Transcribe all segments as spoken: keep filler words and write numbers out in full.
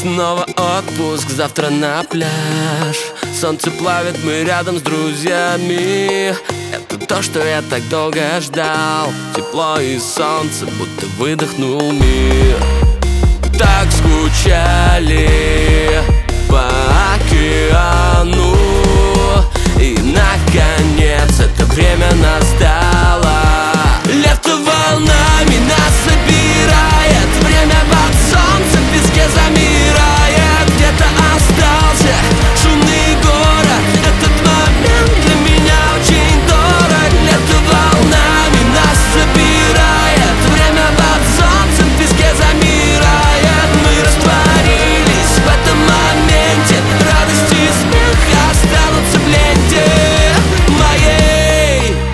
Снова отпуск, завтра на пляж. Солнце плавит, мы рядом с друзьями. Это то, что я так долго ждал. Тепло и солнце, будто выдохнул мир. Так скучали по океану, и наконец это время настало. Лето волнами нас собирает, время под солнцем в песке замирает. Где-то остался шумный город, этот момент для меня очень дорог. Лето волнами нас собирает, время под солнцем в песке замирает. Мы растворились в этом моменте, радость и смех останутся в ленте моей.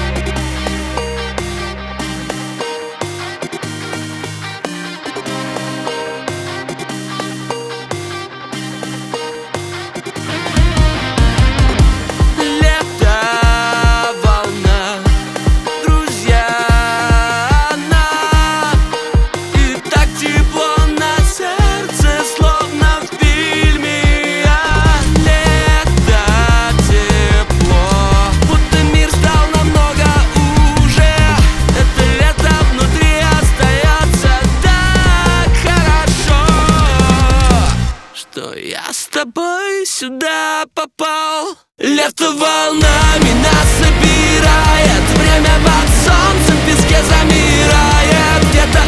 Я с тобой сюда попал. Лето волнами нас собирает, время под солнцем в песке замирает. Где-то